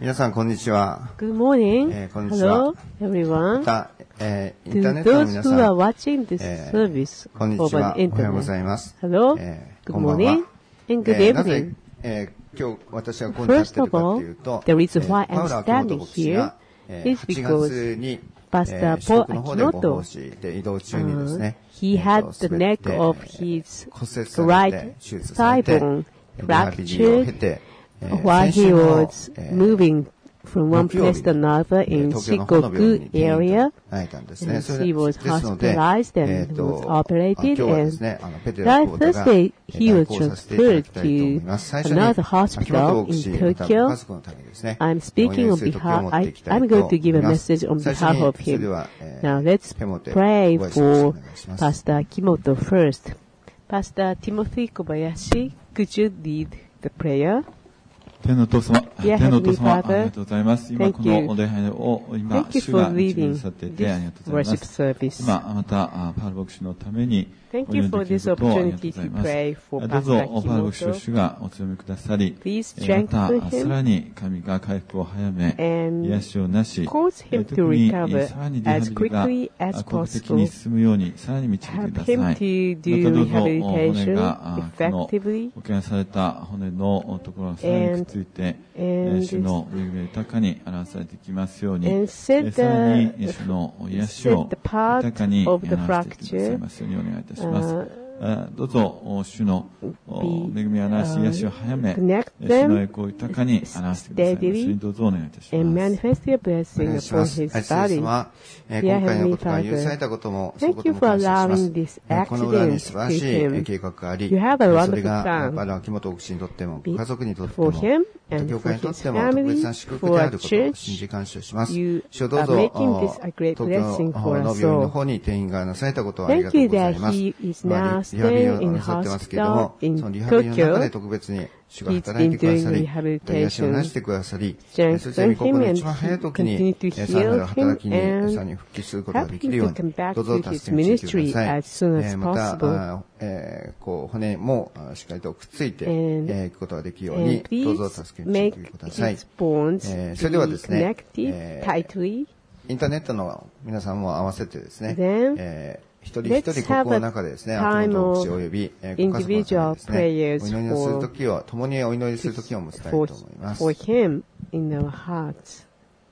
皆さん、こんにちは。 Good morning. こんにちは。 Hello, everyone. また、インター To ネットの those 皆 who さ are ん、 watching this service こんにち over は。 the おはようご internet. ざいます。 Hello, こ good んばんは。 morning, and good なぜ、 evening. 今日私はここに立っているかというと、 First of all, the reason why パ I'm ウロ・アキモト standing 牧師が、 here is 8 because 月に、 Pastor 四 Paul 国の方でご奉 Akimoto, 仕で移動中にですね、 he had the 滑って neck of his 骨折されて right 手術されて thigh bone リハビリを経 fractured て、 while 先 he 週の、 was moving from one place to another in 東京の方の病院 Shikoku に転院 area. となれたんですね。 And それ he was ですので、 hospitalized and was 今 operated, 日はですね、ペテラ Last 久保田が Thursday, he 代 was 行させていただ transferred きたいと思います。最初 to に、 another 秋元 hospital 牧 in 師、またご Tokyo. 家族のためにですね、 I'm speaking on お祈りする時を持 behalf, っていきたい I'm と going 思 to い give a ます。 message on 最初 behalf に、 of それで him. は、 Now let's ペモテ pray ご挨拶をお for 願いします。 Pastor Kimoto first. Pastor Timothy Kobayashi, could you lead the prayer? 天のお父様、 Dear 天のお父 Heavenly 様、あ Father, りがとうございます。今 Thank こ you. のお礼拝を、今、 Thank you 主 for が導 leading きさせてありがとうござい this ま worship す。 service. 今、また、パウル牧師のために、お Thank 祈 you り for でき this ることをありがと opportunity うござい to ます。 pray for どうぞ、 Pastor パウル牧師 Kimoto. 主がお強めくださり、 Please また、 strengthen さら him に神が回復を早め、 and 癒しをなし、 cause him 特 to に recover さらにリハ as ビリが quickly as 効果的に possible. 進むように、さらに導いて Help くださ him い。 to ま do たどうぞ、骨 rehabilitation が、この effectively 保険された骨のところがさらにくっついて、 and 主の恵みが豊かに表されていきますように、 and set さらに the 主の癒しを set the part 豊かに of the 表してください fracture ますようにお願いいたします。 uh, どうぞ主の恵みを表し癒しを早め、 connect 主の栄 them 光を豊かに表してくださいますようにどうぞお願いいたし and ます。 manifest your お blessing 願いし upon ます。 his 愛する body. 様、 Dear 今回の Heavenly ことが許され Father, たことも、その thank こと you も for 感謝します allowing this この裏に accident 素晴ら to しい him. 計画があり、 You have a それ wonderful が、 plan パウロ・アキモト牧師にとっても、ご家族にとって for も、 him また and 教 for 会にとっ his ても特別 family, な祝福で for あ our ることを信 church. じ感謝します。 You 主をどう are ぞ、 making this a great 東京 blessing の for 病 us 院の all. 方に転院がなされたことをありが Thank とう you ござい that ます。 he is まあ now リハビリを staying in なさってますけれども、 hospital その in リハビリの中で Tokyo. 特別に主が He's 働い been てくだ doing さり、癒しをなしてくださり、そして strengthen 御心の him 一番早い and 時に continue to さらなる heal 働き him に and さらに復帰することが help でき him るよう to に、 come back どうぞ to 助 his けにしてく ministry ださい。 as soon as ま possible. た、骨もしっかりとくっついて And いくことができるように、 And どうぞ please 助けにして make ください。 his bones それでは be ですね、 connected tightly. インターネットの皆さんも合わせてですね、 Then 一人一人ここの中でですね、秋元牧師及びご家族のためにですね、お祈りをするときを、共にお祈りするときを持ちたいと思います。 for him in our hearts.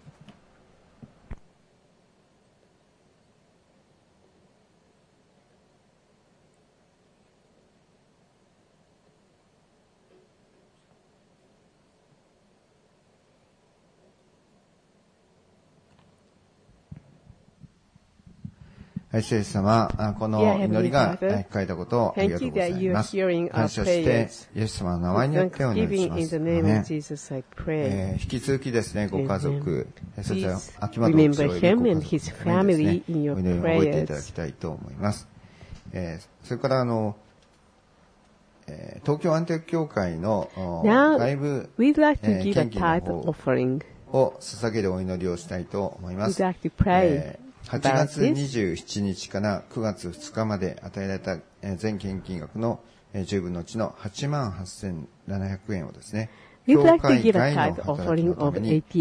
愛する様、この祈りが聞かれたことをありがとうございます。感謝して、イエス様の名前によってお願いします。引き続きですね、ご家族、そして秋元牧師を呼びご家族のためにですね、お祈りを覚えていただきたいと思います。それから東京アンテナ教会の外部献金の方を捧げるお祈りをしたいと思います。8月27日から9月2日まで与えられた全献金額の10分の1の88,700円をですね、 We'd like to give a tithe offering of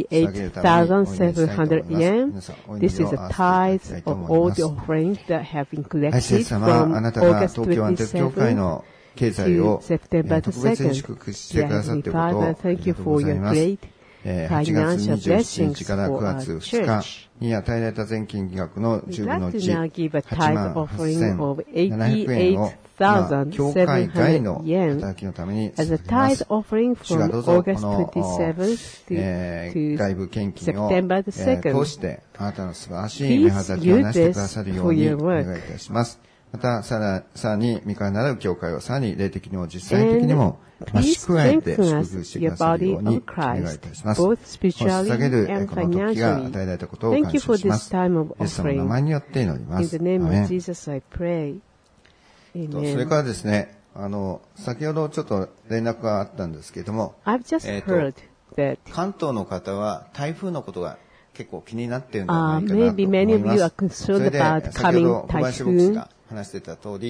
88,700 yen. This is a tithe of all the offerings that have been collected from あなたが August 東京アンテナ教会の経済を to September 特別に祝福してくださっていることをありがとうございます。8月27日から9月2日に与えられた全金額の10分の1、88,700円を、教会外の働きのために捧げます。主がどうぞこの外部献金を通して、あなたの素晴らしい御働きをなしてくださるようにお願いいたします。また、さらに、御からなる教会をさらに霊的にも実際的にも増し加えて祝福してくださるようにお願いいたします。捧げるこの時が与えられたことを感謝します。イエス様の名前によって祈ります。アメン。それからですね、先ほどちょっと連絡があったんですけれども、関東の方は台風のことが結構気になっているのではないかなと思います。それで、先ほど小林牧師が話していた通り、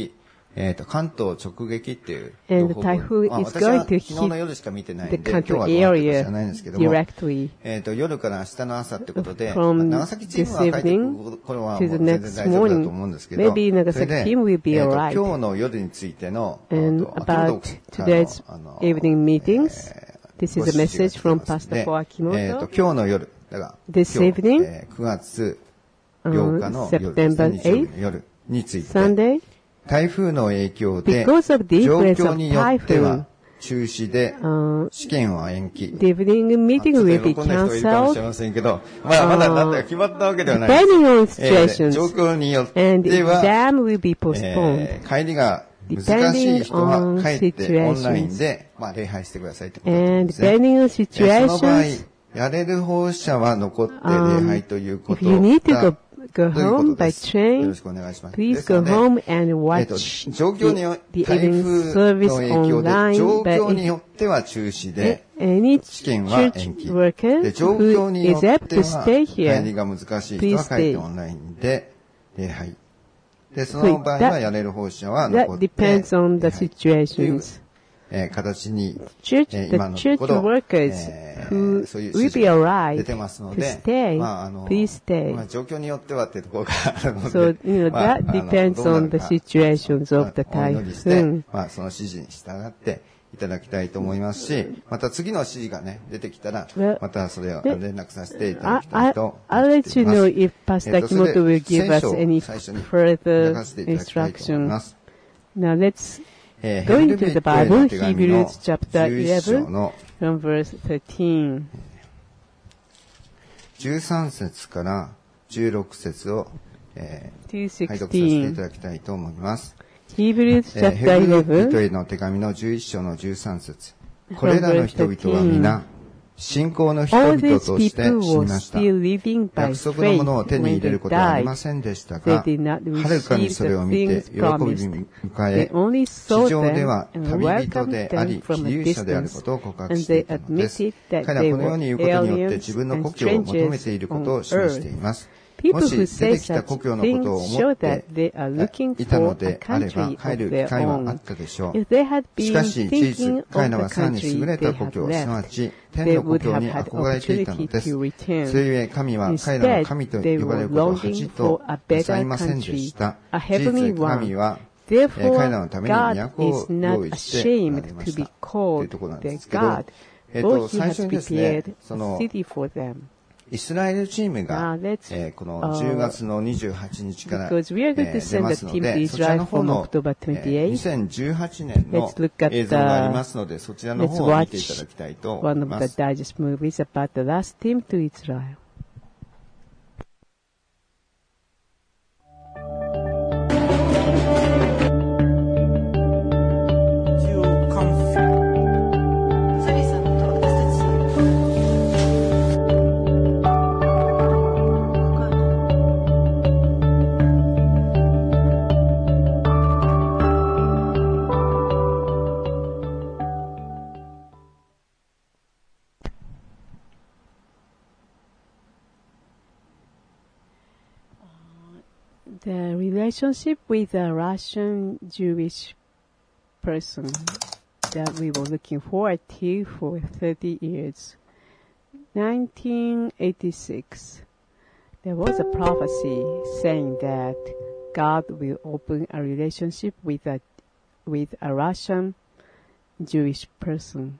関東直撃っていう。 And the typhoon is going to hit 昨日の夜しか見てないんで、 the 今日は country どうなってるか知らないん area ですけども、 directly 夜から明日の朝ってことで、 from 長崎チームは this 帰って evening これはも to う the 全然 next 大丈夫だと morning. 思うんですけど、 Maybe 長崎 team will be 今 alright. 日の夜についての、 And 秋元 about today's evening meetings, this is a message from ご指示 Pastor が来てますんで、 Akimoto. 今日の夜、だから、 This 今日 evening, 9月8日の夜ですね、 September 日曜日の夜について、 Sunday, 台風の影響で、 because of the 状 influence 況 of によっては typhoon, 中止で、試験は延期。 the evening meeting will be 喜んでる人いるかもしれ cancelled ませんけど、まだなんだか決まったわけではないです。 depending on 状 situations, 況によっ and て the は、 exam will be postponed. 帰りが難しい人は帰ってオンラインで、礼拝してくださいってことで And すね。 depending on その場合、 situations, やれる放射は残って礼拝というこ if と you need to が、 go というこ home とで by す。よろ train, しくお願いします。 please です go ので home and watch 状況によ the 台 evening 風 service の影響で、 online. 状 But 況に if よっては中止で、 any 試験は church 延期。 worker で、状況 who によ is っ able て to は、 stay 帰り here, が難しい人は please 帰って stay. オンラインで礼拝。で、その場合はやれる放射は That 残って、 depends on the 礼拝という situations. 形に、 Church, the 今のと church ころ、 workers who そういう will 指 be 示が alright 出てますの to で、 stay, please stay. 状況によってはっていうところがあるので、 So, that depends どうな on る the か situations of the お祈りして、 typhoon. その指示に従っていただきたいと思いますし、また次の指示がね、出てきたら、またそれを連絡させていただきたいと思 I'll って let い you ます。 know if Pastor Akimoto will give us any 聖書を最初に further 流していただきたいと思いま instruction. す。 Now let's ヘ go ブル into ビ the 人への Bible, 手紙の Hebrews chapter 11章 11 の from verse 13. 13節から16節を、 to 拝読させていた 16. だきたいと思います。 Hebrews ヘ chapter ブル人 11 への手紙の11章の13節。これらの人々は皆、信仰の人 All 々 these として people 死に were ました。 still living by 約束のものを faith 手に when 入れ they ることはあり died. ませんでした They が、 did not はるかに receive それを the 見て things 喜び promised. 迎 They え、 only 地 saw 上で them は and 旅人 welcomed であ them り、 from 寄 a 遊者である distance. ことを告白 And してい they たのです。 admitted that 彼ら they はこのよう were に言うことによって aliens 自分の and 故郷を求め strangers ていること on を示してい earth. ます。 People も who し出 say てきた such 故郷のことを things 思 show って that they are looking いたの for a であれば country 帰 of る機 their 会はあ own. ったでしょ If they had う。し been かし事 thinking 実、 of 彼ら the はさらに country 優れ they た故 had 郷、すなわ left, ち天 they の故 would 郷 have に had 憧れていたの opportunity です。 to それ return. ゆえ神は彼らの Instead, 神と they 呼ばれ were ることを longing 恥 for と a なさい better ませんでし country, た。 a 事 heavenly 実、神 one. は彼ら Therefore, のために God 都を is 用 not 意しておら ashamed れま to した。 be という called ところなん their ですけど、 God, for He 最 has 初にですね、 prepared そ a の、 city for them. イスラエルチームが、 Now let's, この10月の28日から、 because we are going to 出 send ま the すの team to で、そちらの Israel 方 from の、 October 28. 2018年の Let's look at 映像があり the, ますので、そちらの let's 方を見ていただ watch きたいと思 one い of ま the す。 digest movies about the last team to Israel. The relationship with a Russian Jewish person that we were looking forward to for 30 years. 1986, there was a prophecy saying that God will open a relationship with a Russian Jewish person.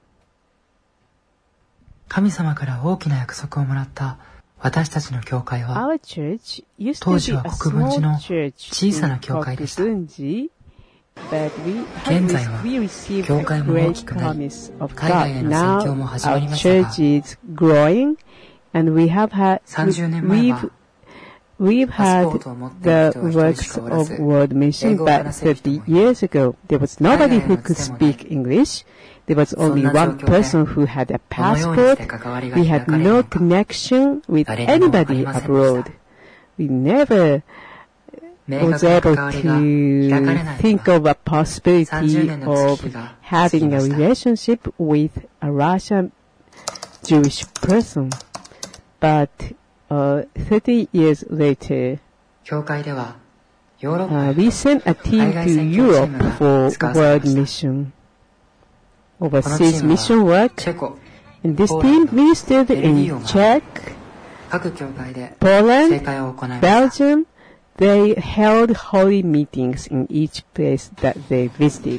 神様から大きな約束をもらった私たちの教会は Our church used 当 to 時 be は a 国分 small 寺の church 小さ in な教会でした。 Kokugunji, but we 現在は received 教 a 会も大 great きくなり、 promise of 海外 God. への宣教も Now 始まり our ましたが、 church is growing, and we have had 30年前は we've パス had ポートを持っている the 人は一人し works かおら of ず、 World Mission, 英語を but 話せる人もい 30 ない。 years ago there was nobody who could speak English. There was only one person who had a このようにし passport. て関わりが We 開 had かれる no のか、 connection with 誰にもわかり anybody ませんでした。 abroad. We never 明 was 確な able 関わりが開かれ to ないの think は、 of a possibility 30年の of 月日が過ぎ having ま a した。 relationship with a Russian Jewish person. But 30 years later, 教会では we sent a team to Europe for world mission, overseas mission work, and this team ministered in Czech, Poland, Belgium. They held holy meetings in each place that they visited.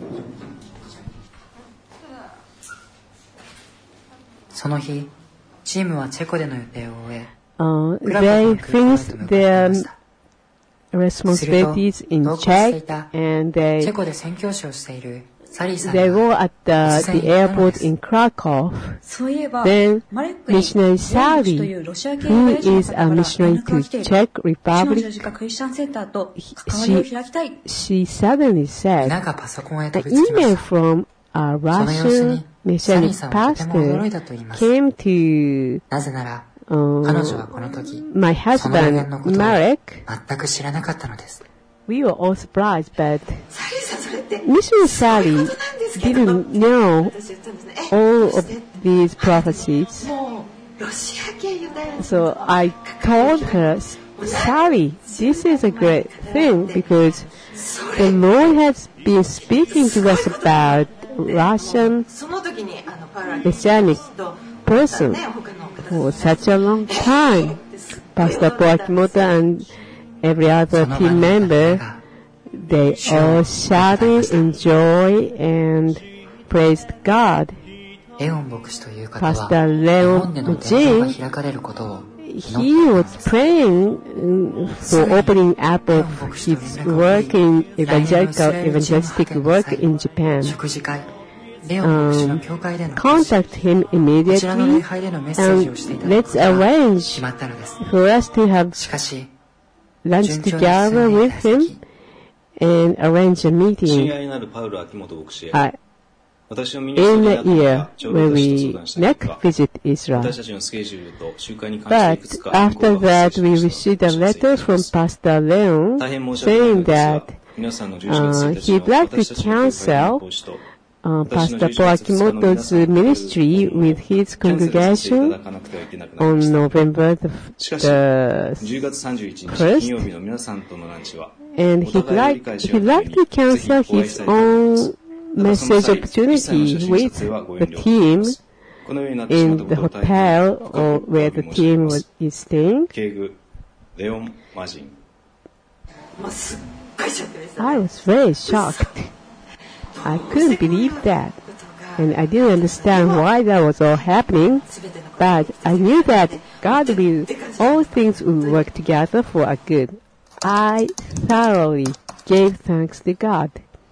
They finished their responsibilities in Czech, and they were at the airport in Krakow. Then missionary Sally, who is a missionary to Czech Republic, she suddenly said, an email from a Russian missionary pastor came to my husband, Marek. We were all surprised, but Missionary Sally didn't know all of these prophecies. So I told her, Sally, this is a great thing because the Lord has been speaking to us about Russian Messianic person for such a long time. Pastor Akimoto and every other team member, they all shouted in joy and praised God. Pastor Leon Jin, he was praying for opening up of his work in evangelistic work in Japan. Contact him immediately and let's arrange for us to have lunch together with him and arrange a meeting. In the year when we next visit Israel. But after that, we received a letter from Pastor Leon saying that he'd like to cancel Pastor Akimoto's ministry with his congregation on November the 1st. And he'd like to cancel his own message opportunity with the team in the hotel or where the team is staying. I was very shocked. I couldn't believe that. And I didn't understand why that was all happening. But I knew that God will, all things will work together for our good. I thoroughly gave thanks to God.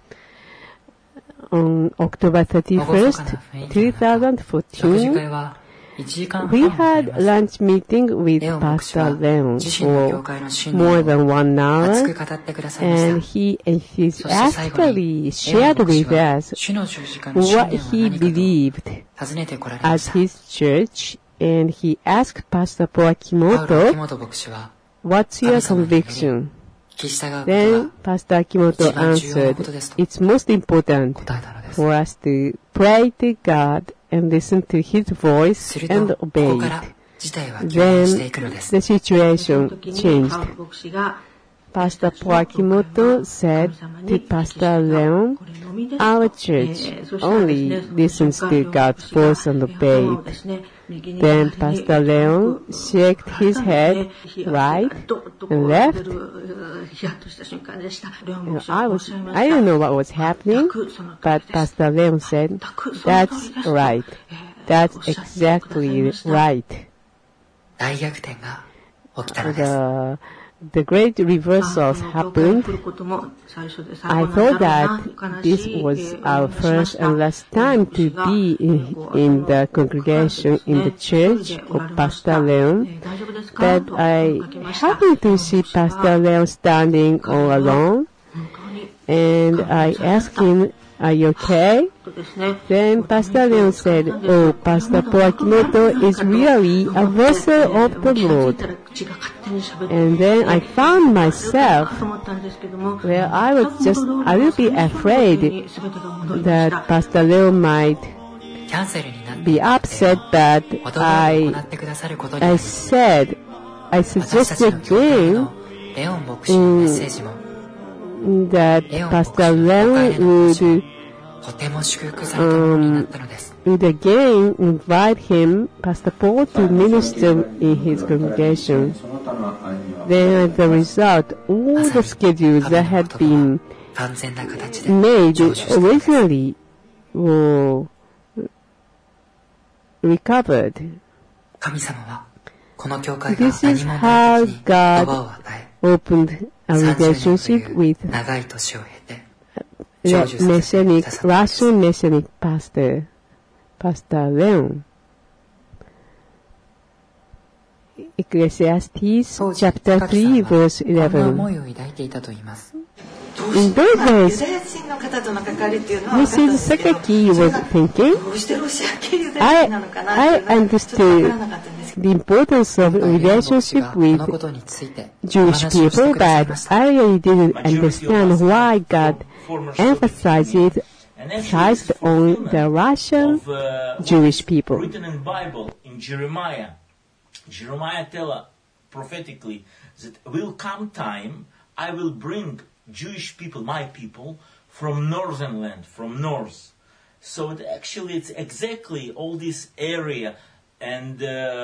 On October 31st, 2014, we had lunch meeting with Pastor Leon for more than 1 hour, and he enthusiastically shared with us what he believed as his church, and he asked Pastor Akimoto, "What's your conviction?" Then Pastor Akimoto answered, "It's most important for us to pray to God and listen to His voice and obey it." Then the situation changed. Pastor Akimoto said to Pastor Leon, "Our church only listens to God's voice and obeys it." Then Pastor Leon shook his head right and left. I don't know what was happening, but Pastor Leon said, "That's right. That's exactly right." The great reversals happened. I thought that this was our first and last time to be in the congregation in the church of Pastor Leon, but I happened to see Pastor Leon standing all alone, and I asked him, "Are you okay?" Then Pastor Leon said, "Oh, Pastor Akimoto is really a vessel of the Lord." And then I found myself where I was just a little bit afraid that Pastor Leon might be upset, but I suggested doing that Pastor Leon would again invite him, Pastor Paul, to minister in his congregation. Then as a result, all the schedules that had been made originally were recovered. This is how God opened a relationship with Russian Messianic pastor, Pastor Leon. Ecclesiastes chapter 3 verse 11. In those days, Mrs. Sakaki was thinking, I understood the importance of relationship with Jewish people, but I really didn't understand why God emphasized on the Russian Jewish people. Written in the Bible, in Jeremiah tells prophetically that will come time, I will bring Jewish people, my people, from northern land, from north. So it's exactly all this area, and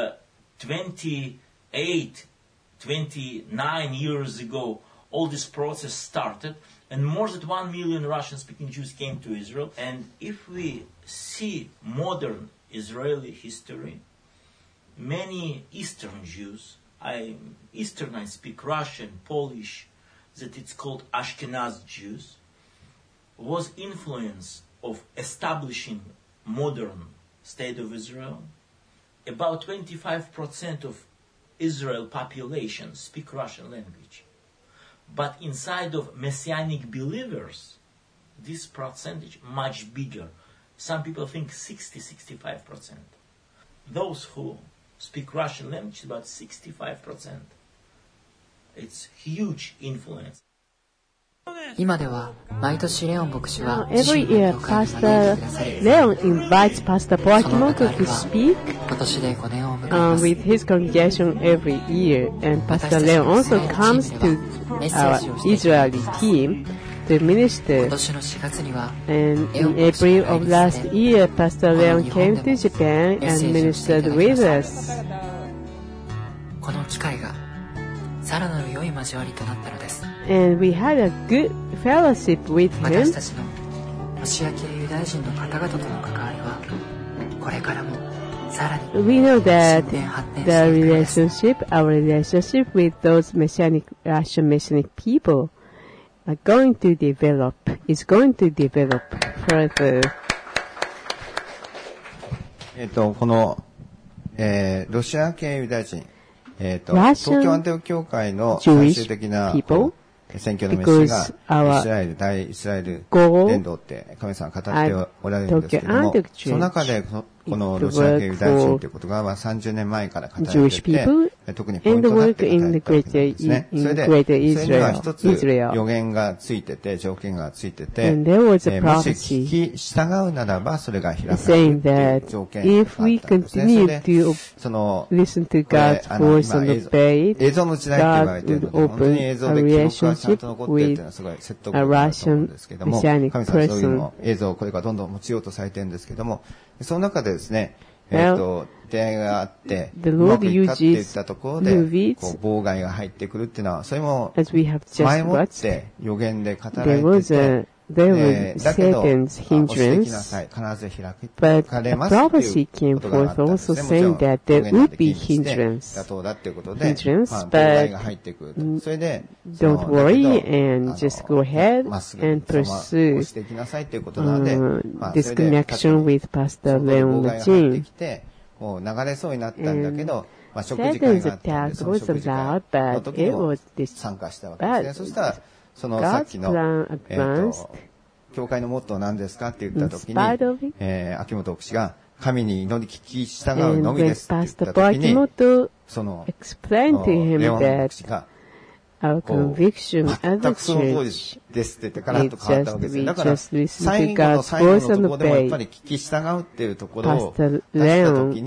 29 years ago, all this process started, and more than 1 million Russian-speaking Jews came to Israel. And if we see modern Israeli history, many Eastern Jews, I speak Russian, Polish, that it's called Ashkenaz Jews, was influence of establishing modern state of Israel. About 25% of Israel population speak Russian language. But inside of Messianic believers, this percentage much bigger. Some people think 60-65%. Those who speak Russian language, about 65%. It's huge influence. Every year, Pastor Leon invites Pastor Poakimoto to speak with his congregation every year. And Pastor Leon also comes to our Israeli team to minister. And in April of last year, Pastor Leon came to Japan and ministered with us. And we had a good fellowship with him. We know that our relationship with those Russian Messianic people is going to develop further. この、ロシア系ユダヤ人、東京アンテオ教会の最終的な選挙のメッシが大イスラエル伝道って神様が語っておられるんですけども、その中でこのロシア系ユダヤ人という言葉は30年前から語られていて、特にポイントだって語られていたわけですね。それには一つ予言がついてて、条件がついてて、もし聞き従うならばそれが開かれるという条件があったんですね。それで、その、映像の時代って言われているので、本当に映像で記録がちゃんと残っているというのはすごい説得力だと思うんですけども、神様はそういうの映像をこれからどんどん用いようとされているんですけども、その中でですね、出会いがあって、うまくいったって言ったところで、妨害が入ってくるっていうのは、それも前もって予言で語られてて、 there was Satan's hindrance, but a prophecy came forth also saying that there would be hindrance, but don't worry and just go ahead and pursue this connection with Pastor Leon Lajin. Satan's attack was allowed, but it was disbanded. そのさっきの、教会のモットー何ですかって言ったときに、秋元牧師が神に祈り聞き従うのみですって言ったときに、その、レオン牧師が、全くその通りですって言ってからと変わったわけですよ。だから、最後の最後のところでもやっぱり聞き従うっていうところを出したときに、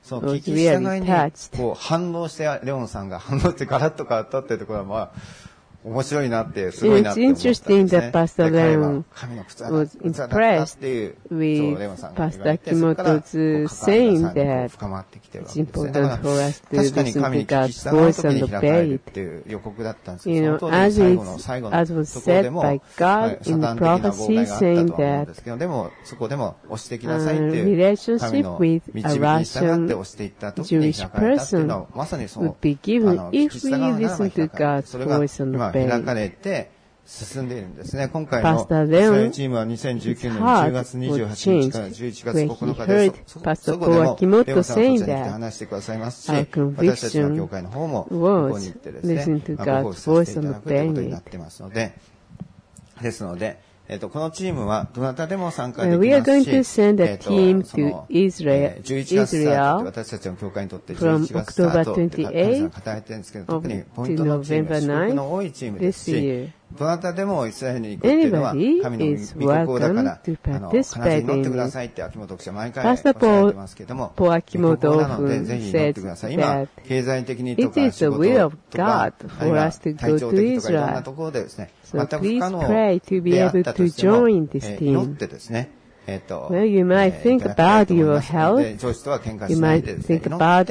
その聞き従いにこう反応してレオンさんが反応してガラッと変わったっていうところはまあ面白いなって、すごいなって思ったんですね。で、彼は神の靴だっていう、そう、レオンさんが言われて、そこから、深まってきてるわけですね。だから、確かに神に聞き従う時に開かれるっていう予告だったんですけど、その通り最後のところでも、サタン的な妨害があったと思うんですけど、でも、そこでも押してきなさいっていう、神の導きに従って押していった時に開かれたっていうのは、まさにその、聞き従うならば開かれる。それが、今、開かれて進んでいるんですね。今回のイスラエルチームは2019年10月28日から11月9日で、そこでもレオンさんをこちらに来て話してくださいますし、私たちの教会の方もここに行ってですね、ご奉仕させていただくということになってますので、ですので、このチームはどなたでも参加できますし、11月スタートって私たちの教会にとって11月スタートって神様が働いてるんですけど、特にポイントのチームは祝福の多いチームですし、どなたでもイスラエルに行くっていうのは神の御国だから、必ず乗ってくださいって秋元記者毎回おっしゃってますけども、御国なのでぜひ乗ってください。今、経済的にとか仕事とか、あるいは体調的とかいろんなところでですね、全く不可能であったとしても、祈ってですね、 Well, you might think about your health. You might think about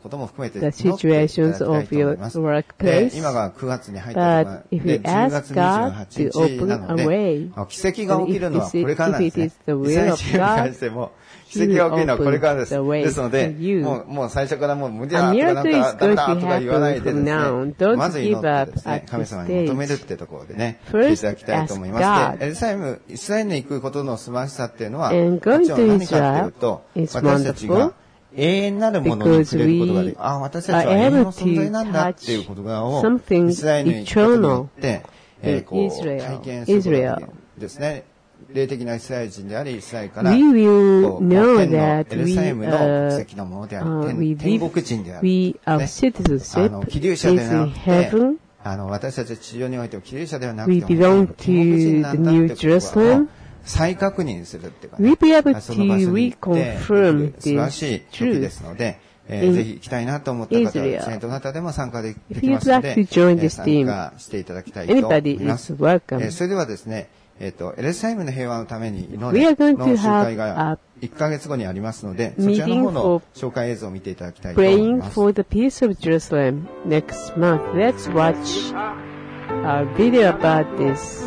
the situations of your workplace. 今が9月に入ったところで、10月28日なので、奇跡が起きるのはこれからなんですね。イスラエルチームに関しても、奇跡が起きるのはこれからです。ですので、もう最初からもう無理だとかなんかダメだとか言わないでですね、まず祈ってですね、神様に求めるってところでね、来ていただきたいと思います。で、イスラエルに行くことの素晴らしさっていうのは、もちろん何かっていうと、私たちが永遠なるものに触れることができる。私たちは永遠の存在なんだっていうことを、イスラエルに行くことによって、体験することができるんですね。霊的なイスラエル人であり、イスラエルから、天のエルサレムの国籍のものであり、天国人である。気流者でなくて、私たち地上においても気流者ではなくても、天国人なんだってことを再確認するっていうかね、その場所に行って素晴らしい時ですので、ぜひ行きたいなと思った方はですね、どなたでも参加できますので、参加していただきたいと思います。それではですね、エルサレムの平和のために祈れの集会が1ヶ月後にありますので、そちらの方の紹介映像を見ていただきたいと思います。 Praying for the peace of Jerusalem next month. Let's watch a video about this.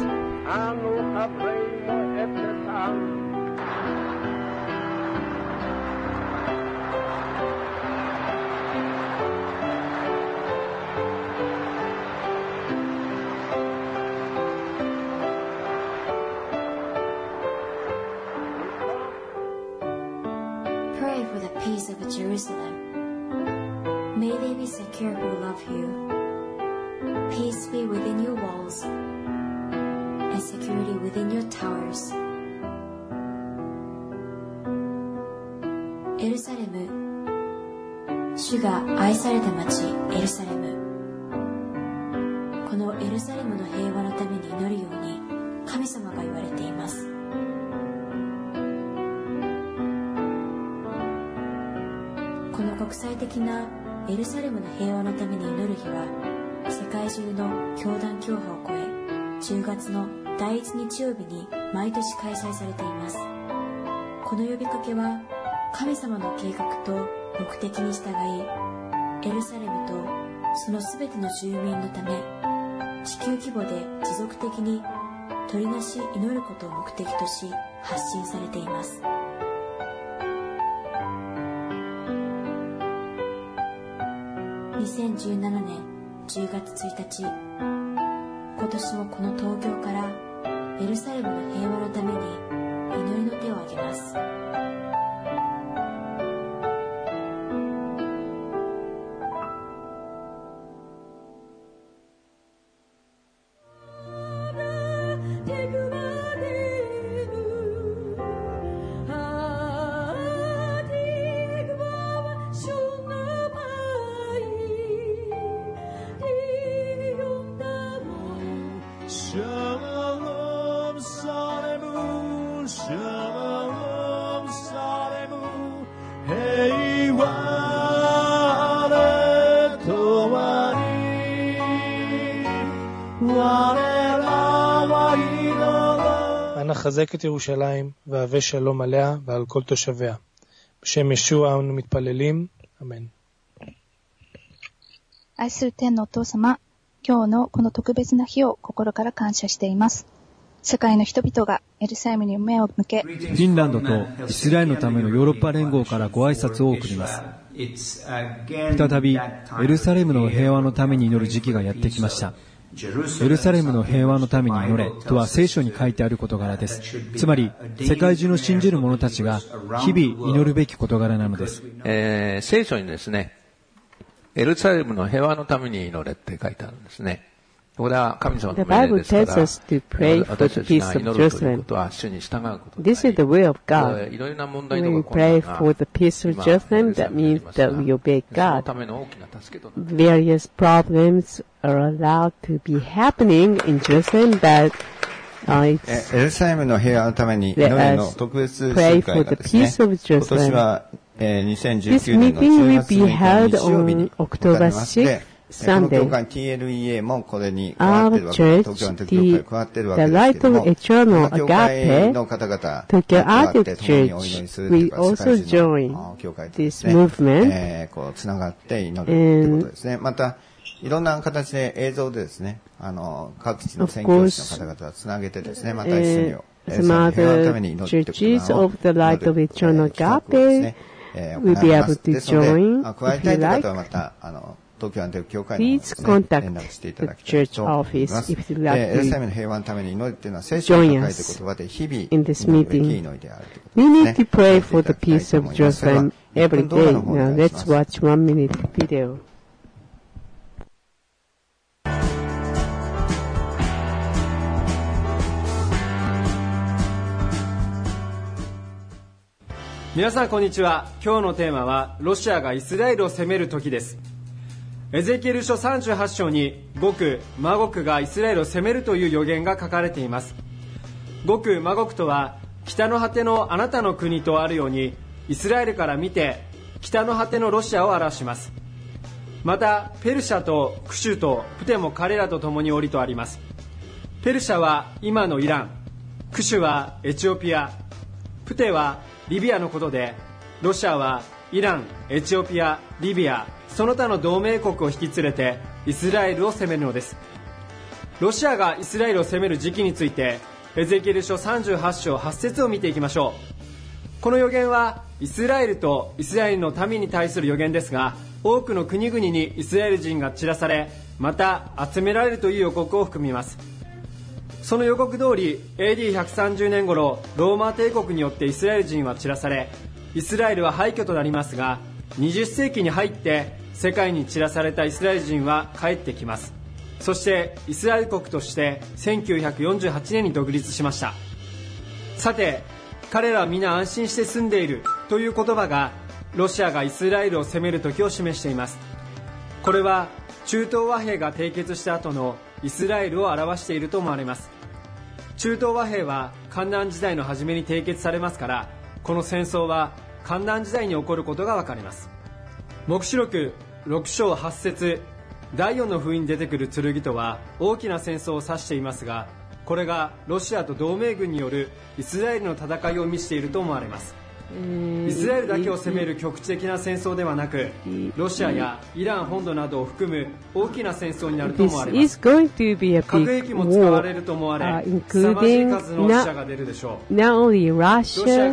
Of Jerusalem. May they be secure who love you. Peace be within your walls, and security within your towers. エルサレム、主が愛された町エルサレム。このエルサレムの平和のために祈るように神様が言われています。この国際的なエルサレムの平和のために祈る日は世界中の教団教派を超え10月の第1日曜日に毎年開催されています。この呼びかけは神様の計画と目的に従いエルサレムとそのすべての住民のため地球規模で持続的に取りなし祈ることを目的とし発信されています。2017年10月1日、今年もこの東京からエルサレムの平和のために祈りの手を挙げます。 平和 אנא חזק את ירושלים והבא שלום עליה ועל כל תושביה. בשם ישוע אנו מתפללים, אמן。 愛する天のお父様、今日のこの特別な日を心から感謝しています。世界の人々がエルサレムに目を向け、 フィンランドとイスラエルのためのヨーロッパ連合からご挨拶を送ります。再びエルサレムの平和のために祈る時期がやってきました。エルサレムの平和のために祈れとは聖書に書いてある事柄です。つまり世界中の信じる者たちが日々祈るべき事柄なのです。 聖書にですね、エルサレムの平和のために祈れって書いてあるんですね。これは神様の命令ですから、私たちが祈るということは主に従うことです。 This is the will of God. いろいろな問題と When we か困難 pray が for the peaceful judgment, that means that we obey その God. ための大きな助けとなる。 Various problems are allowed to be happening in Jerusalem, but エルサレムの平和のために祈りの特別集会がですね、今年は2019年の10月6日の日曜日に行われまして、この教会 TLEA もこれに加わっているわけです。東京アンテク教会加わっているわけですけれども、この教会の方々が加わって共にお祈りするというか、世界中の教会とですね、こうつながって祈るということですね。また、いろんな形で映像でですね、各地の宣教師の方々をつなげてですね、また一緒に some other churches of the Light of Eternal Agape will be able to join if you like. Please contact the church office if you like to join us in this meeting. We need to pray for the peace of Jerusalem every day. Now let's watch 1 minute video. 皆さんこんにちは。今日のテーマはロシアがイスラエルを攻める時です。エゼキエル書38章にゴク、マゴクがイスラエルを攻めるという予言が書かれています。ゴク、マゴクとは北の果てのあなたの国とあるように、イスラエルから見て北の果てのロシアを表します。またペルシャとクシュとプテも彼らと共におりとあります。ペルシャは今のイラン、クシュはエチオピア、プテはリビアのことで、ロシアはイラン、エチオピア、リビア、その他の同盟国を引き連れてイスラエルを攻めるのです。ロシアがイスラエルを攻める時期について、エゼキエル書38章8節を見ていきましょう。この予言はイスラエルとイスラエルの民に対する予言ですが、多くの国々にイスラエル人が散らされ、また集められるという予告を含みます。その予告通り AD130 年頃、ローマ帝国によってイスラエル人は散らされ、イスラエルは廃墟となりますが、20世紀に入って世界に散らされたイスラエル人は帰ってきます。そしてイスラエル国として1948年に独立しました。さて、彼らは皆安心して住んでいるという言葉がロシアがイスラエルを攻める時を示しています。これは中東和平が締結した後のイスラエルを表していると思われます。中東和平は干難時代の初めに締結されますから、この戦争は干難時代に起こることがわかります。黙示録6章8節、第4の封印に出てくる剣とは大きな戦争を指していますが、これがロシアと同盟軍によるイスラエルの戦いを意味していると思われます。イスラエルだけを攻める局地的な戦争ではなく、ロシアやイラン本土などを含む大きな戦争になると思われます。核兵器も使われると思われ、凄まじい数の死者が出るでしょう。 Not only Russia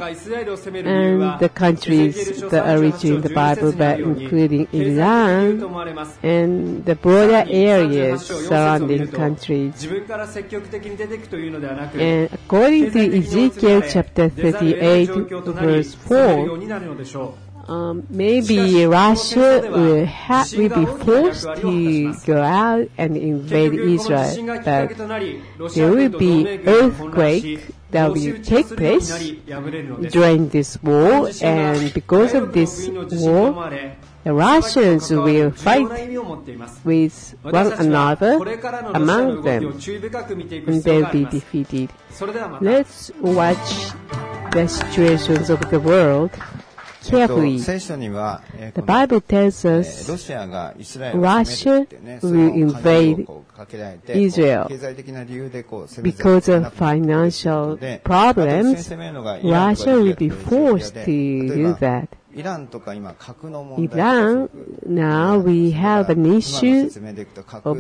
and the countries that are rich in the Bible, but including Iran and the broader areas surrounding countries. And according to Ezekiel chapter 38 verse 4, maybe Russia will be forced to go out and invade Israel, but there will be earthquake that will take place during this war, and because of this war, the Russians will fight with one another among them, and they'll be defeated. Let's watch the situations of the world carefully. 聖書には、 The Bible tells us ロシアがイスラエルを攻めるってね、 Russia will invade かけられて Israel 経済的な理由でこう攻めざる because of financial problems. Russia will be forced to do that. イランとか今核の問題 Iran, now we have an issue of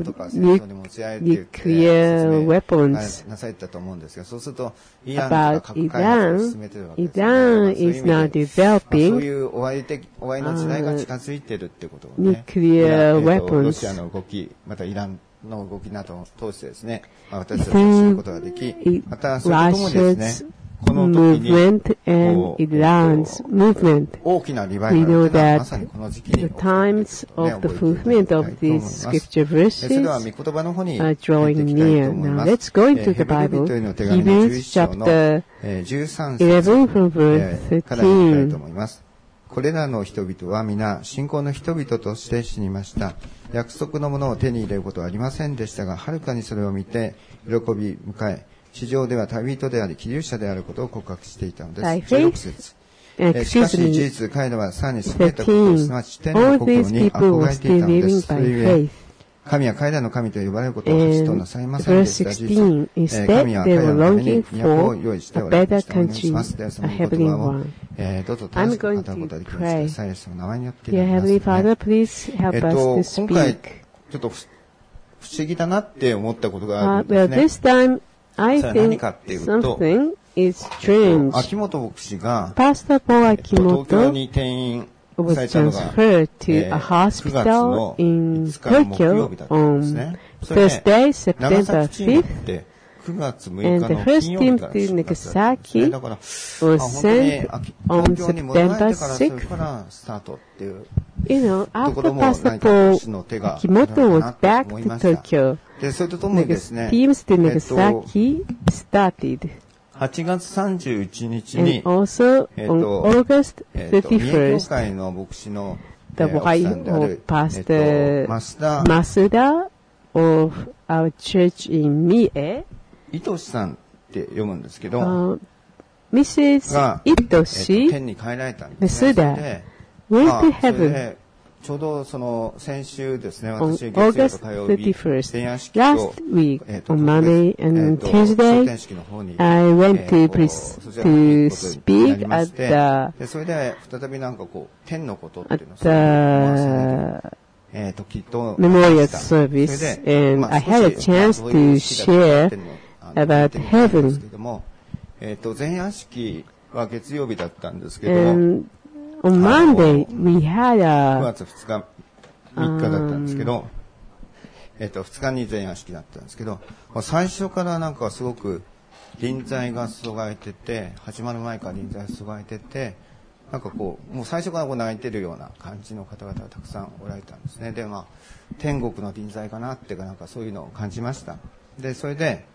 nuclear weapons. なされたと思うんですが、そうするとイランとか About 核開発を進めてるわけですね。 Iran is now そう developing いう終わりの時代が近づいてるってことをね、 nuclear ロシア weapons. の動き、またイランの動きなどを通してですね、私たちは知ることができ、またそれとともにですね、この時に movement and Iran's movement. 大きなリバイ We バル know というのはま that さにこの時期に the times of the fulfillment of these scripture それでは verses 御言葉の方に are 入って drawing いきたい near. と思い Now ます。 let's go into the ヘブル Bible. 人への手紙の Hebrews 11章の chapter 13 11 節 from verse から読みたいと 13. 思います。これらの人々は皆信仰の人々として死にました。約束のものを手に入れることはありませんでしたが、はるかにそれを見て喜び迎え、地上では旅人であり、寄留者であることを告白していたのです。16節。しかし事実、彼らはさらに優れたことを、すなわち天の国に憧れていたのです。それゆえ、神は彼らの神と呼ばれることを恥となさいませんでした。事実、神は彼らのために都を用意しておられました。お願いします。ではその言葉を、どうぞ正しく語ることができますか。サイエスの名前によって祈ります、ね。今回、ちょっと不思議だなって思ったことがあるんですね。 I think something is strange. 秋元牧師が、 Pastor Paul 東京に転院 was transferred to a hospital in Tokyo on Thursday, September 5th, and the first team to Nagasaki was sent on September 6th. You know, after Pastor Paul Kimoto was back to Tokyo, the teams to Nagasaki started. 8月31日に、 And also on August 31st, 会の牧師の the wife of Pastor Masuda of our church in Mie, 伊藤さんって読むんですけど、 Mrs. Itoshi 天に帰られたんですね。 Masuda went to heaven ちょうどその先週ですね、私 on 月曜 August と火曜日、 31st. 前夜式と Last week, on Monday and Tuesday, I went to speak at それで再びなんかこう天のことっていうのを思わせる時と memorial service, and I had a chance to share about heaven. 前夜式は月曜日だったんですけども、 On Monday, we had 9 a 月2日、3日だったんですけど、2日に前夜式だったんですけど、最初からなんかすごく臨在が注がれてて、始まる前から臨在が注がれてて、なんかこう、もう最初からこう泣いてるような感じの方々がたくさんおられたんですね。で、まあ、天国の臨在かなっていうか、なんかそういうのを感じました。で、それで、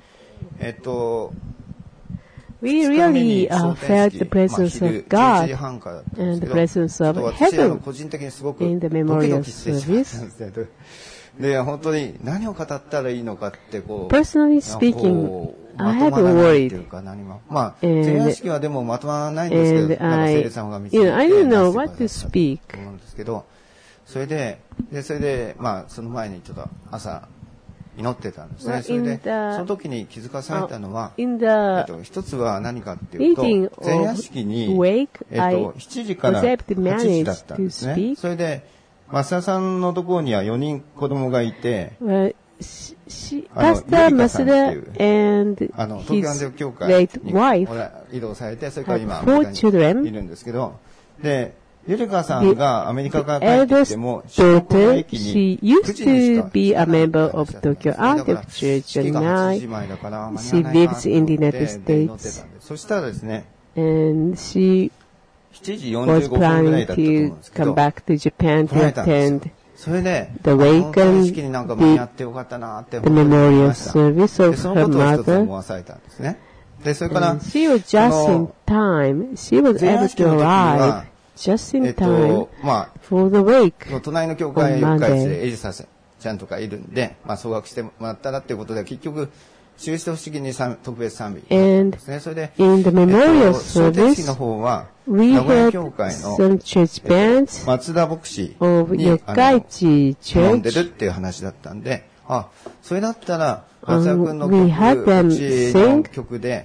we really felt the presence of God and the presence of heaven in the memorial service. で、本当に何を語ったらいいのかってこう、 Personally speaking, I had worried. まあ、前夜式はでもまとまらないんですけど、なんか聖霊様が導いて、 I didn't know what to speak. と思うんですけど、それで、まあ、その前にちょっと朝、祈ってたんですね。それで、その時に気づかされたのは、一つは何かっていうと、前夜式に、7時から8時だったんですね。それで、増田さんのところには4人子供がいて、 Pastor Masuda and his late wife 移動されて、それから今、 4 children. いるんですけど、で、ゆりかさんがアメリカから帰ってきても、 daughter, she used to be a member of Tokyo Antic Church, and now she lives in the United States. そしたらですね、 and she 7時 was 45分ぐらい planning だったと思うん to ですけど、 come back to Japan to attend それで、 the wake 本 and 式になんか間に合ってよかったなって the 思い memorial ました。 service で、 of そ her のことを一つ mother. 思わされたんですね。で、それから、 And she was just in time. She was 前夜 able 式の to 時 arrive は、 just in time まあ、 for the wake. 隣の教会会でエリサちゃんとかいるんで、まあ、総額してもらったらっていうことで、結局、 印と不思議に特別賛美ですね。それで、 in the memorial service, の方は、 we 名古屋 had 教会の some church bands 松田牧師 of に Yokkaichi 頼んで Church. るっていう話だったんで、あ、それだったら、松田君の we had 曲、 them うち sing の曲で、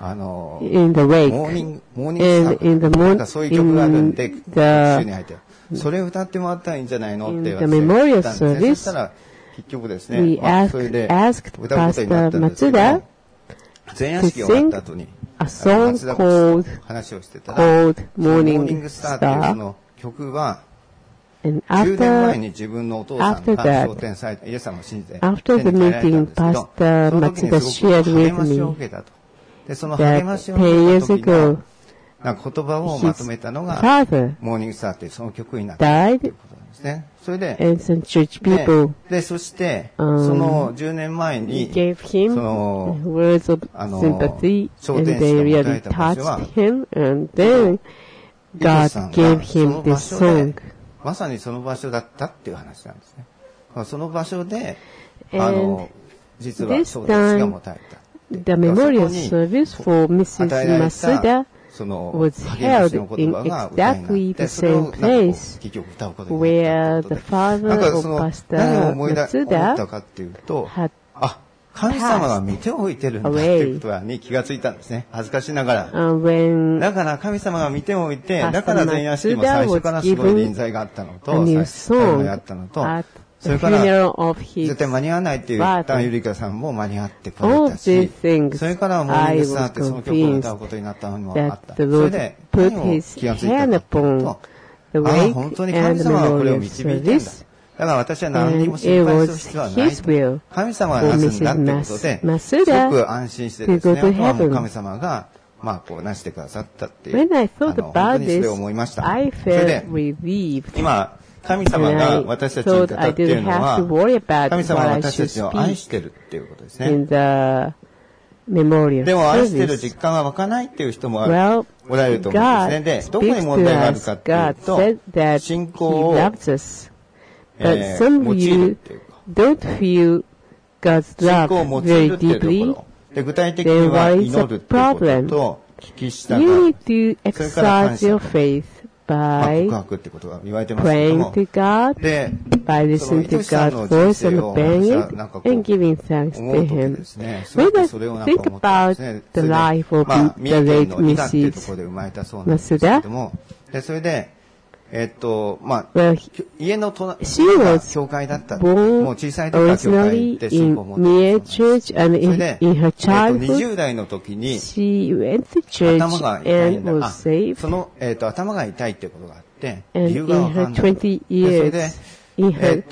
in the wake. モーニングスタ And ー in the なんかそういう曲があるんで、 in 週 the に入って、それ歌ってもらったらいいんじゃないのって言わ in れ the て memorial たんですね。 service, そしたら、結局ですね、 we それで asked 歌うことになったんですけど Pastor も、前夜式終わった後に、 a song 松田牧師と話をしてたら、 called モーニ Morning ングスターっていうそ Star. の曲は、 And 10年前 after に自分のお父さん after が that, 昇天された、イエス様を信じて、 after the 天に帰られたんですけど、 meeting, Pastor その時に Matsuda すごく shared 励 with ましを me 受けたと。で、その励ま that しを受 10 years けた時の ago, なんか言葉をまとめたのが、 father モーニングスターっていうその曲になったという died ことなんですね。それで、 and some church people で、そして、その10年前に、 gave そ him の、 words of sympathy 昇 and 天 they 使が really 迎えた場所は、 touched him and then イエ God スさん gave がそ him の場 this 所で song. まさにその場所だったっていう話なんですね。その場所で、 And 実は this 昇天使が time, 持たれた。 the memorial service for Mrs. Masuda その was 励まし held の言 in 葉が歌になっ exactly て、 the それを same なんかこう place 結局歌うことになった where という the ことで。なん father か of その、何を Pastor 思ったかっていうと、 had あ、神様が見ておいてるんだっていうことに気がついたんですね。恥ずかしながら。 when だから神様が見ておいて、 Pastor だから前夜式も最初からすごい臨在があったのと、 a new 最後にあ song ったのと、 at そ the れから funeral of his 絶対間に合わないって言ったゆりかさんも間に合ってくれ all た these し、 things それからモーニン I グスター was ってその曲を歌う convinced ことになったのもあっ that た。 the それ Lord で put 何を his 気がついた hand かという upon と、 the ああ、 wake 本当に神 and the 様がこれを memorial 導いてんだ。 service だから私は何にも and 心 it 配する was 必要はない his will と。神様がなすんだってことで、 for す Mrs. ごく安心してですね、 to go to あとはもう heaven 神様が、まあこうなしてくださったっていう、 When I thought 本当 about にそれ this, を思いました。 I それで felt、relieved 今、神様 and が I 私たちに語 thought I っている didn't の have to は、 worry about 神様 what は I 私た should ちを愛し speak てるっていうことですね。 in the memorial でも愛してる service. 実感は湧かないっていう人も Well, おられると思うんですね。で、 God どこに speaks 問題があ to る us. かっていう God と、 said that 信 He 仰を、 loves us. But some 用 of いる you っていうか、 don't feel God's 信 love 仰を用い very るっていうとこ deeply. ろ。で、具体的には Then what is 祈るっていうことと、聞き従 You う。 need to それから感 exercise 謝 your faith まあ、告 by 白ってことが言われてますけど praying も。 to God, で、 by その listening to 愛しさん God's の人 voice 生 and を私は obeying なんか it こ and う、 giving thanks 思う to とき Him. ですね、すご When く I それをなんか think 思ったん about ですね。 the life of まあ、三 the 重県 late の伊賀っていうとこ Mrs. ろで生まれたそうなんですけれども、で、それで、まあ、 Well, 家の隣 she が was 教会だった。 born もう小さい時から教会に originally 行って信 in 仰を持ってたそうなんです near church and それ in, で、 in her childhood 20代の時に、 she went to 頭 church が痛いん and だ。 was saved. その、頭が痛いってことがあって、 And 理由が in わか her んない。 20 でそれ years, で、 in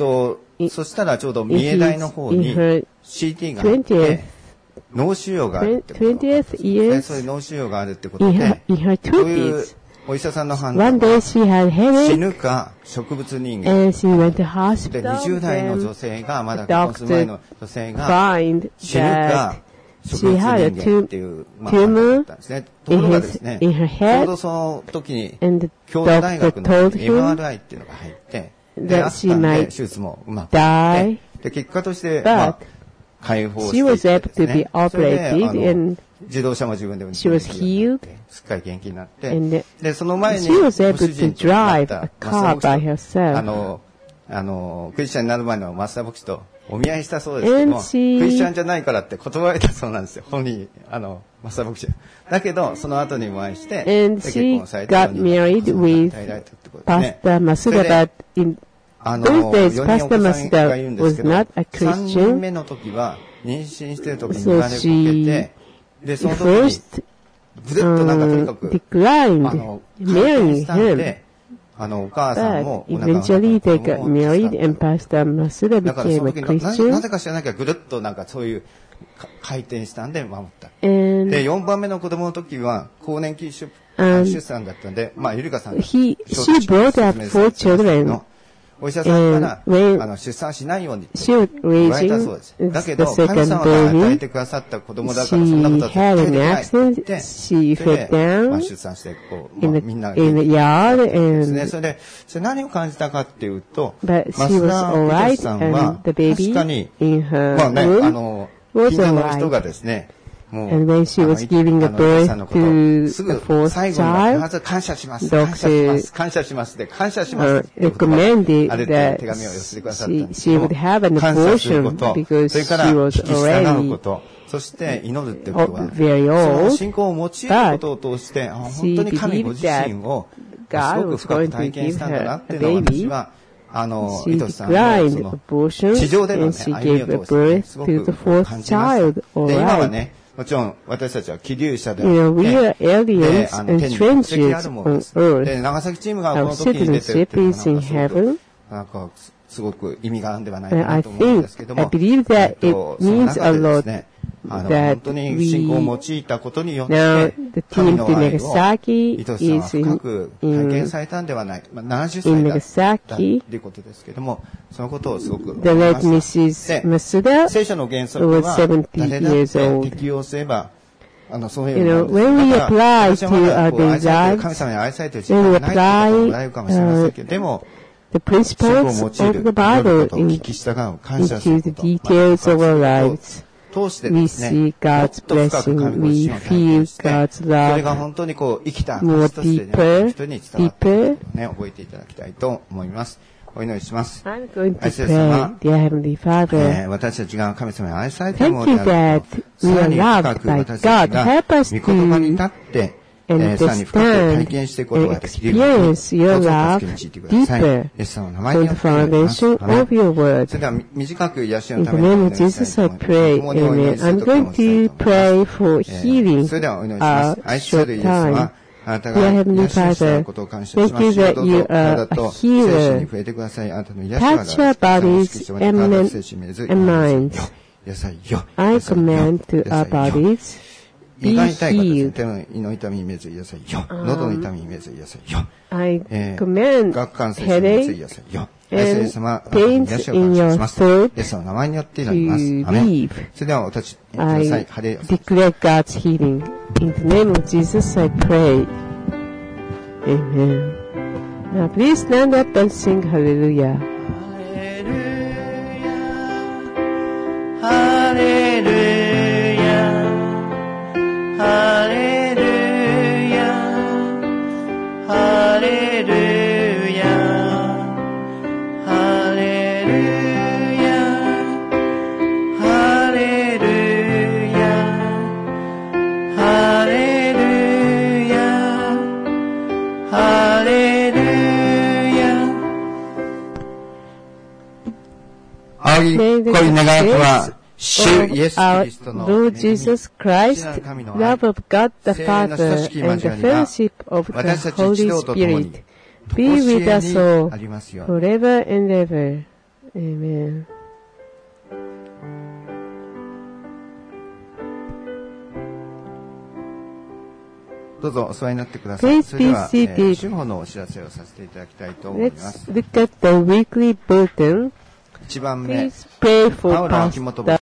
her そしたらちょうど三重大の方に in her CT があって、脳腫瘍があるってことで、 20th years, そういう脳腫瘍があるってこと in で、 her そういう 20s, お医者さんの判 one 断 day は she had 死 headache ぬか植物人間 and she went to で hospital 20代の and 女性がまだ結婚する前の女性が find 死ぬか that 植物 she had a 人間っていう、まあ、 tumor 判断だったんですね。ところがですね、 in her ちょう head どその時に and the 京都大 doctor 学の told him MRI っていうのが入って、 that で、あった she んで might 手術もうまくいって、で、結果として、まあ but 解放して she いっ was て able です to ね be それで operated and 自動車も自分で運 she 転 was できるようになっ healed て、すっかり元気になって、 and で、その前に、 she was ご able 主 to 人となっ drive た a マ car サボク by と herself. クリスチャンになる前のマスター牧師とお見合いしたそうですけども、 And ク she リスチャンじゃないからって断られたそうなんですよ。本人、マスター牧師は。だけど、その後にお会いして、で and 結 she 婚されて、 got married with 与えられたってことですね。 Pastor それ Masuda, で but in 4 those 人 days お子 Pastor さんがいるん Masuda ですけ was ど、 not a 3人 Christian, 目の時は、妊娠してる時に so 生まれこけ she て、で、その時に、 first ぐるっとなんかとにかく、 declined 回転 marrying したん him. で、お母さん But もお腹の中 eventually で they 子 got 供を married and Pastor Masuda だからそ became の a 時にな Christian. ぜか知らなきゃぐるっとなんかそういう回転したんで守った。 And で、4番目の子供の時は更年期出産だったんで、まあ、ゆりかさんが she brought up 4 children. お医者さんから when 出産しないようにって she was 言われたそうです。 raising だけ the ど、神 second 様が与え baby, てくださった子供だからそんなことは she 絶対 had で an きないって言っ accident. て、 She それで fell まあ down 出産して、こう、まあ in みんな the yard ですね。 and それで、何を感じたかっていうと、 but マ she ス was ダー・ alright ヒデさんは and the baby 確かに、 in her まあね、 womb 近所の人がですね、もう、 And when she was giving a birth to the fourth 最後に必ず感謝します。感謝します。感謝します。で、感謝します。 recommended あれで手紙を寄せてくださったんです。 she would have an abortion because それから、聞き従うこと。そして、祈るってことは、その信仰を用いることを通して、本当に神ご自身をすごく深く体験したんだなっていうのを私は、イトさんのその地上でのね、歩みを通してすごく感じます。で、今はね、もちろん私たちは気流者で、 we are aliens and strangers on で、長崎チームがこの時に出てるっていうのはなんかすごく意味があるんではないかなと思うんですけども、 I believe that it means a lot 本当に信仰を用いたことによって、 神の愛を、伊藤さんは深く体験されたんではない。70歳だったということですけども、そのことをすごく思いました。聖書の原則は、誰だって適用すれば、そういうのを、私はまだ愛されている、神様に愛されている時間がないという方もおられるかもしれませんけど、でも、 the principles of the Bible into the details of our lives. 通してですね、 we see God's blessing, we feel God's love, それが本当にこう生きた証としてね、人に伝わっていることをね、覚えていただきたいと思います。お祈りします。 I'm going to pray, dear Heavenly Father. 私たちが神様に愛されているものであると、 we さら are に深く loved by 私たち God. が Help us 御言葉に立って、さらに深く体験していくことができるように、どうぞ助け導いてください。イエス様の名前によってお願いします。それでは短く癒しのためにお祈りしたいと思います。共にお祈りするときもしたいと思います。それではお祈りします。愛するイエス様、あなたが癒しにしてくださることを感謝します。どうぞ体と精神に触れてください。あなたの癒しは touch our bodies and minds. I command to our bodies, be healed. 胃の痛みにめず癒さいよ。喉の痛みにめず癒さいよ。 I command 顎関節にめず癒さいよ。イエス様、 pains in your throat イエスの名前によって祈ります。アメン。それではお立ちください。 I declare God's healing. In the name of Jesus, I pray. Amen. Now please stand up and sing Hallelujah. Lord Jesus Christ, love of God the Father, and the fellowship of the Holy Spirit be with us all, forever and ever. Amen. どうぞお座りになってください。それでは、主報のお知らせをさせていただきたいと思います。 Let's look at the weekly bulletin. 1番目、 Please pray for Pastor